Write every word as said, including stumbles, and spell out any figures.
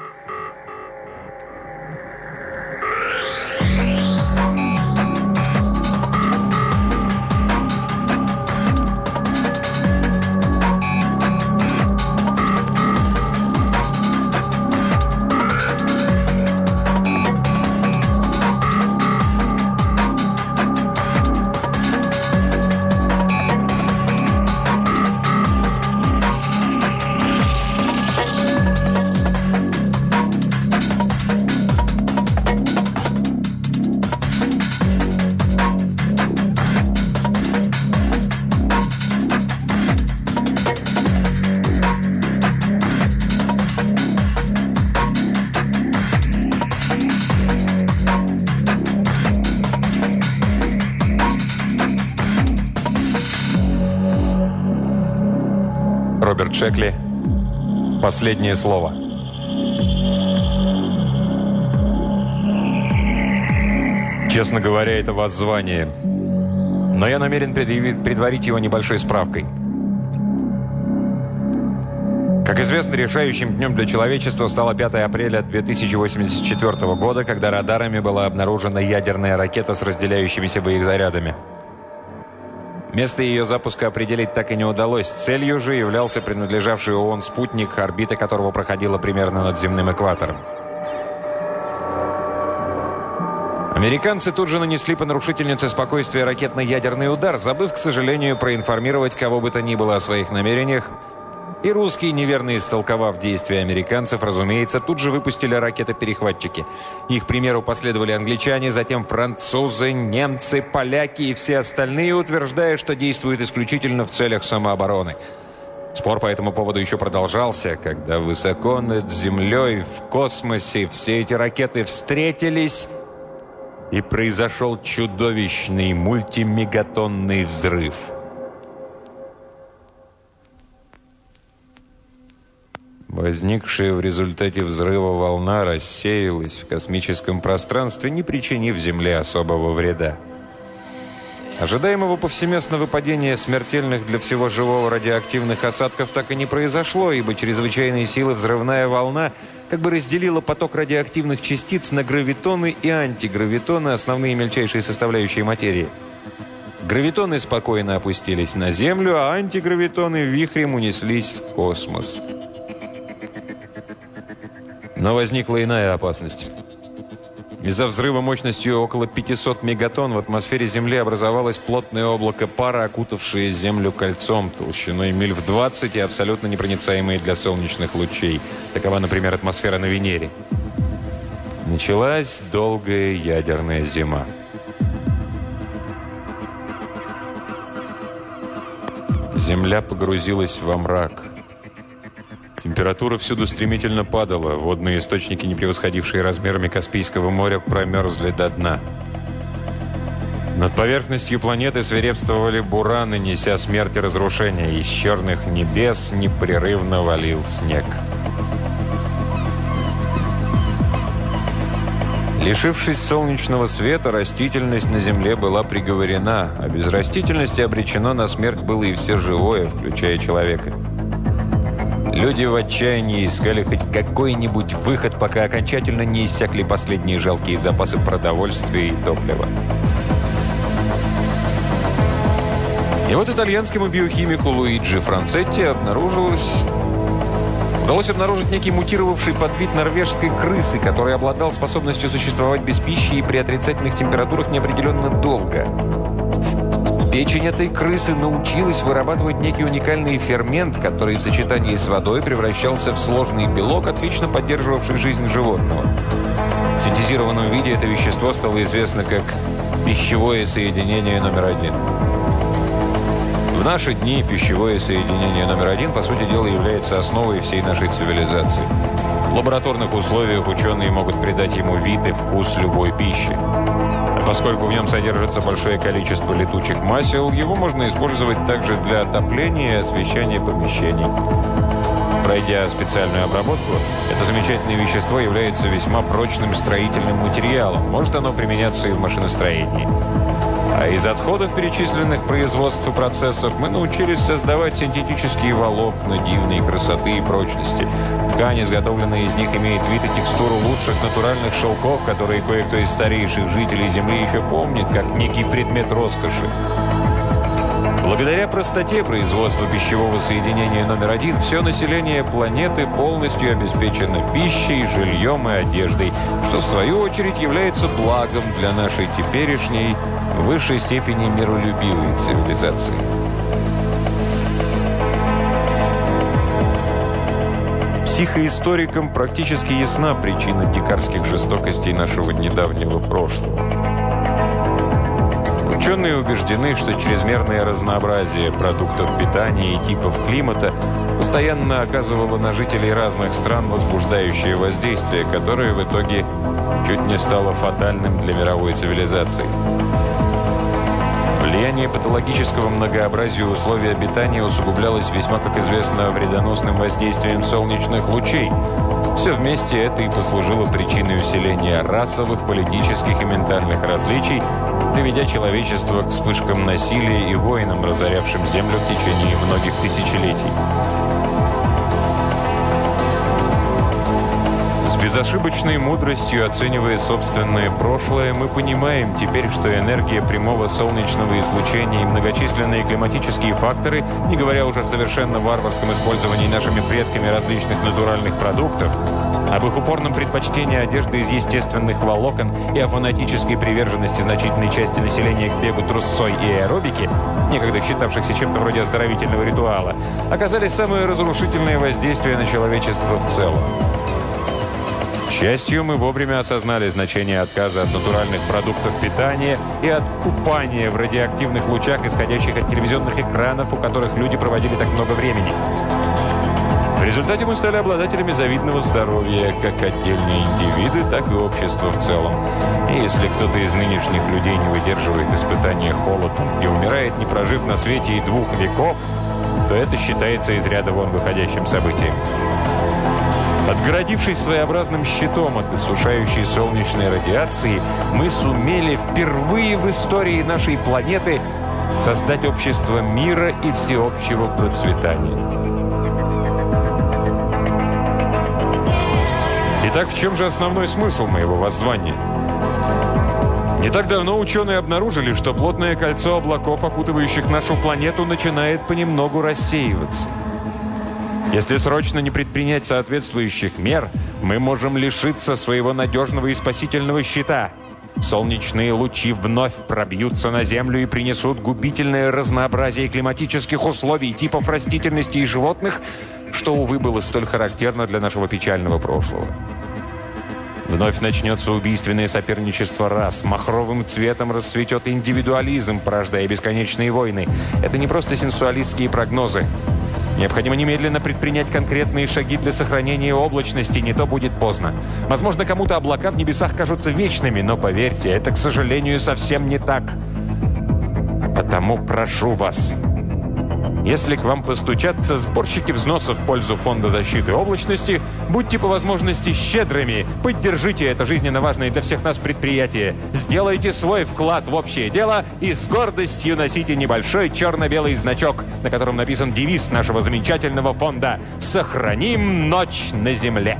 Роберт Шекли. Последнее слово. Честно говоря, это воззвание. Но я намерен предварить его небольшой справкой. Как известно, решающим днем для человечества стало пятое апреля две тысячи восемьдесят четвёртого года, когда радарами была обнаружена ядерная ракета с разделяющимися боезарядами. Место ее запуска определить так и не удалось. Целью же являлся принадлежавший ООН спутник, орбита которого проходила примерно над земным экватором. Американцы тут же нанесли по нарушительнице спокойствия ракетно-ядерный удар, забыв, к сожалению, проинформировать кого бы то ни было о своих намерениях. И русские, неверно истолковав действия американцев, разумеется, тут же выпустили ракеты-перехватчики. Их примеру последовали англичане, затем французы, немцы, поляки и все остальные, утверждая, что действуют исключительно в целях самообороны. Спор по этому поводу еще продолжался, когда высоко над землей, в космосе, все эти ракеты встретились, и произошел чудовищный мультимегатонный взрыв. Возникшая в результате взрыва волна рассеялась в космическом пространстве, не причинив Земле особого вреда. Ожидаемого повсеместного падения смертельных для всего живого радиоактивных осадков так и не произошло, ибо чрезвычайной силы взрывная волна как бы разделила поток радиоактивных частиц на гравитоны и антигравитоны, основные мельчайшие составляющие материи. Гравитоны спокойно опустились на Землю, а антигравитоны вихрем унеслись в космос. Но возникла иная опасность. Из-за взрыва мощностью около пятисот мегатонн в атмосфере Земли образовалось плотное облако пара, окутавшее Землю кольцом толщиной миль в двадцать и абсолютно непроницаемые для солнечных лучей. Такова, например, атмосфера на Венере. Началась долгая ядерная зима. Земля погрузилась во мрак. Температура всюду стремительно падала. Водные источники, не превосходившие размерами Каспийского моря, промерзли до дна. Над поверхностью планеты свирепствовали бураны, неся смерть и разрушение. Из черных небес непрерывно валил снег. Лишившись солнечного света, растительность на Земле была приговорена, а без растительности обречено на смерть было и все живое, включая человека. Люди в отчаянии искали хоть какой-нибудь выход, пока окончательно не иссякли последние жалкие запасы продовольствия и топлива. И вот итальянскому биохимику Луиджи Францетти обнаружилось... Удалось обнаружить некий мутировавший подвид норвежской крысы, который обладал способностью существовать без пищи и при отрицательных температурах неопределенно долго. Печень этой крысы научилась вырабатывать некий уникальный фермент, который в сочетании с водой превращался в сложный белок, отлично поддерживавший жизнь животного. В синтезированном виде это вещество стало известно как пищевое соединение номер один. В наши дни пищевое соединение номер один, по сути дела, является основой всей нашей цивилизации. В лабораторных условиях ученые могут придать ему вид и вкус любой пищи. Поскольку в нем содержится большое количество летучих масел, его можно использовать также для отопления и освещения помещений. Пройдя специальную обработку, это замечательное вещество является весьма прочным строительным материалом. Может оно применяться и в машиностроении. А из отходов перечисленных производств и процессов мы научились создавать синтетические волокна дивной красоты и прочности. Ткань, изготовленная из них, имеет вид и текстуру лучших натуральных шелков, которые кое-кто из старейших жителей Земли еще помнит, как некий предмет роскоши. Благодаря простоте производства пищевого соединения номер один, все население планеты полностью обеспечено пищей, жильем и одеждой, что в свою очередь является благом для нашей теперешней, в высшей степени миролюбивой цивилизации. Психоисторикам практически ясна причина дикарских жестокостей нашего недавнего прошлого. Ученые убеждены, что чрезмерное разнообразие продуктов питания и типов климата постоянно оказывало на жителей разных стран возбуждающее воздействие, которое в итоге чуть не стало фатальным для мировой цивилизации. Влияние патологического многообразия условий обитания усугублялось весьма, как известно, вредоносным воздействием солнечных лучей. Все вместе это и послужило причиной усиления расовых, политических и ментальных различий, приведя человечество к вспышкам насилия и войнам, разорявшим Землю в течение многих тысячелетий. С безошибочной мудростью, оценивая собственное прошлое, мы понимаем теперь, что энергия прямого солнечного излучения и многочисленные климатические факторы, не говоря уже о совершенно варварском использовании нашими предками различных натуральных продуктов, об их упорном предпочтении одежды из естественных волокон и о фанатической приверженности значительной части населения к бегу трусцой и аэробике, некогда считавшихся чем-то вроде оздоровительного ритуала, оказали самое разрушительное воздействие на человечество в целом. К счастью, мы вовремя осознали значение отказа от натуральных продуктов питания и от купания в радиоактивных лучах, исходящих от телевизионных экранов, у которых люди проводили так много времени. В результате мы стали обладателями завидного здоровья, как отдельные индивиды, так и общество в целом. И если кто-то из нынешних людей не выдерживает испытания холодом и умирает, не прожив на свете и двух веков, то это считается из ряда вон выходящим событием. Отгородившись своеобразным щитом от иссушающей солнечной радиации, мы сумели впервые в истории нашей планеты создать общество мира и всеобщего процветания. Итак, в чем же основной смысл моего воззвания? Не так давно ученые обнаружили, что плотное кольцо облаков, окутывающих нашу планету, начинает понемногу рассеиваться. Если срочно не предпринять соответствующих мер, мы можем лишиться своего надежного и спасительного щита. Солнечные лучи вновь пробьются на Землю и принесут губительное разнообразие климатических условий, типов растительности и животных, что, увы, было столь характерно для нашего печального прошлого. Вновь начнется убийственное соперничество рас. Махровым цветом расцветет индивидуализм, порождая бесконечные войны. Это не просто сенсуалистские прогнозы. Необходимо немедленно предпринять конкретные шаги для сохранения облачности, не то будет поздно. Возможно, кому-то облака в небесах кажутся вечными, но поверьте, это, к сожалению, совсем не так. Потому прошу вас, если к вам постучатся сборщики взносов в пользу Фонда защиты облачности, будьте по возможности щедрыми, поддержите это жизненно важное для всех нас предприятие, сделайте свой вклад в общее дело и с гордостью носите небольшой черно-белый значок, на котором написан девиз нашего замечательного фонда «Сохраним ночь на земле».